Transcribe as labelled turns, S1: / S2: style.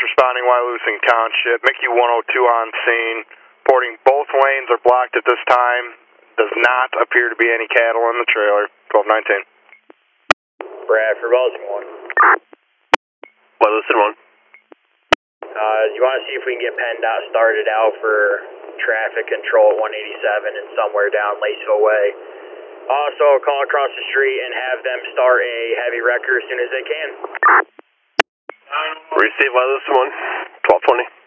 S1: responding Wyalusing Township. Mickey 102 on scene. Reporting both lanes are blocked at this time. Does not appear to be any cattle in the trailer. 1219.
S2: Bradford, Wyalusing 1.
S1: Wyalusing 1.
S2: You want to see if we can get PennDOT started out for traffic control at 187 and somewhere down Laceville Way. Also, call across the street and have them start a heavy wrecker as soon as they can.
S1: Receive Wyalusing 1. 1220.